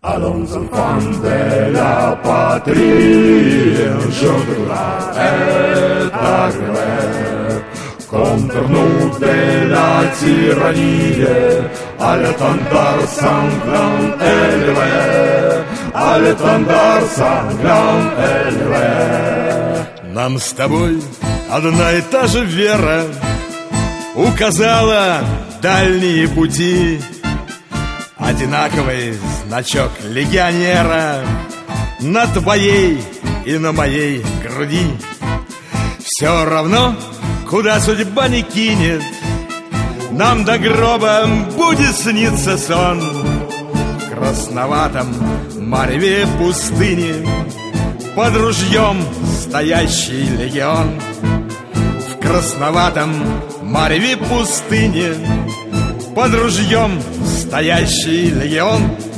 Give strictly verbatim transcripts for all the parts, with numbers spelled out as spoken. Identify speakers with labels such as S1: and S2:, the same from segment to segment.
S1: À los enfants de la patrie, je dois être agréé. Contre nous de la tyrannie, à l'étendard sanglant élevé, à l'étendard sanglant élevé.
S2: Нам с тобой одна и та же вера указала дальние пути. Одинаковый значок легионера на твоей и на моей груди. Все равно, куда судьба не кинет, нам до гроба будет сниться сон. В красноватом мареве пустыни под ружьем стоящий легион. В красноватом мареве пустыни под ружьем стоящий легион.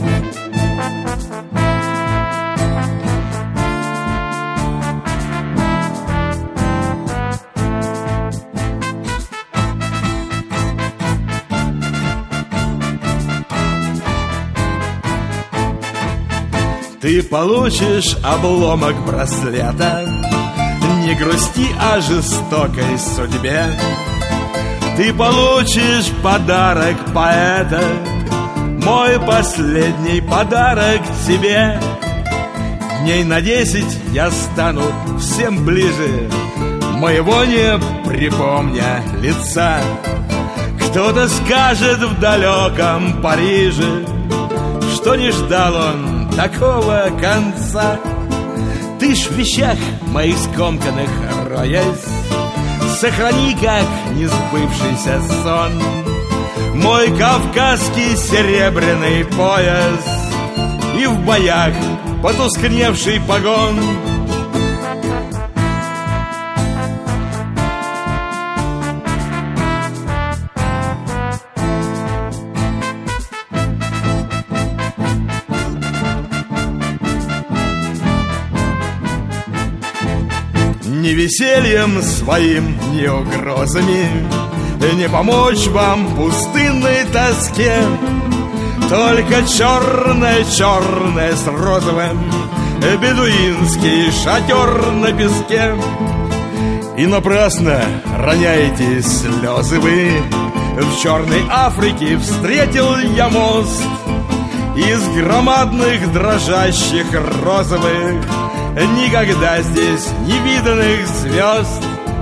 S2: Ты получишь обломок браслета, не грусти о жестокой судьбе. Ты получишь подарок поэта, мой последний подарок тебе. Дней на десять я стану всем ближе, моего не припомня лица. Кто-то скажет в далеком Париже, что не ждал он такого конца. Ты ж в вещах моих скомканных роясь, сохрани как несбывшийся сон мой кавказский серебряный пояс и в боях потускневший погон. Ни весельем своим, ни угрозами не помочь вам в пустынной тоске. Только черное-черное с розовым бедуинский шатер на песке. И напрасно роняете слезы вы. В черной Африке встретил я мост из громадных дрожащих розовых, никогда здесь не виданных звезд.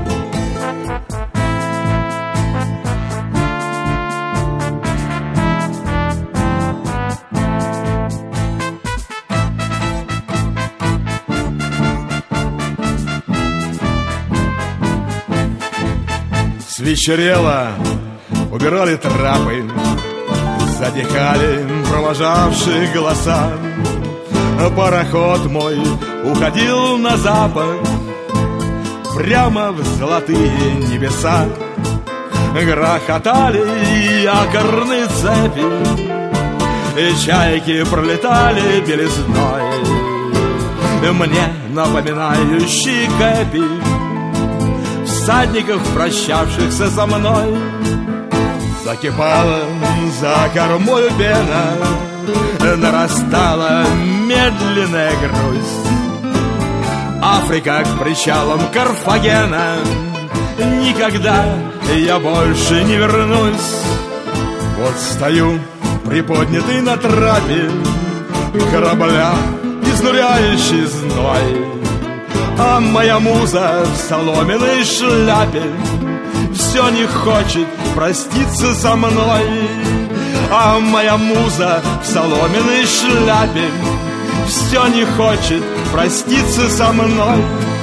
S2: Свечерело, убирали трапы, затихали провожавшие голоса. Пароход мой уходил на запад, прямо в золотые небеса. Грохотали якорные цепи, и чайки пролетали белизной, мне напоминающие кэпи всадников, прощавшихся со мной. Закипала за кормою пена, нарастала медленная грусть. Африка к причалам Карфагена, никогда я больше не вернусь. Вот стою, приподнятый на трапе корабля, изнуряющий зной, а моя муза в соломенной шляпе все не хочет проститься со мной. А моя муза в соломенной шляпе все не хочет проститься со мной.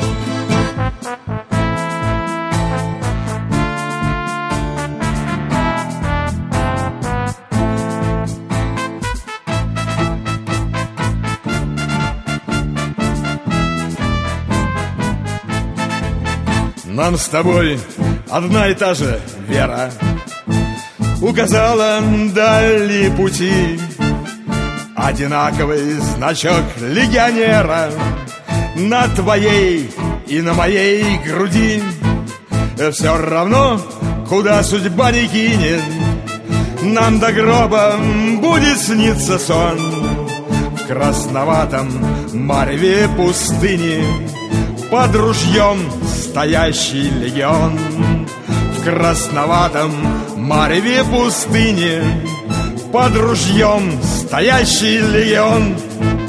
S2: Нам с тобой одна и та же вера указала дальние пути. Одинаковый значок легионера на твоей и на моей груди. Все равно, куда судьба не кинет, нам до гроба будет сниться сон. красноватом мареве пустыни под ружьем стоящий легион. В красноватом мареве пустыни под ружьем стоящий легион.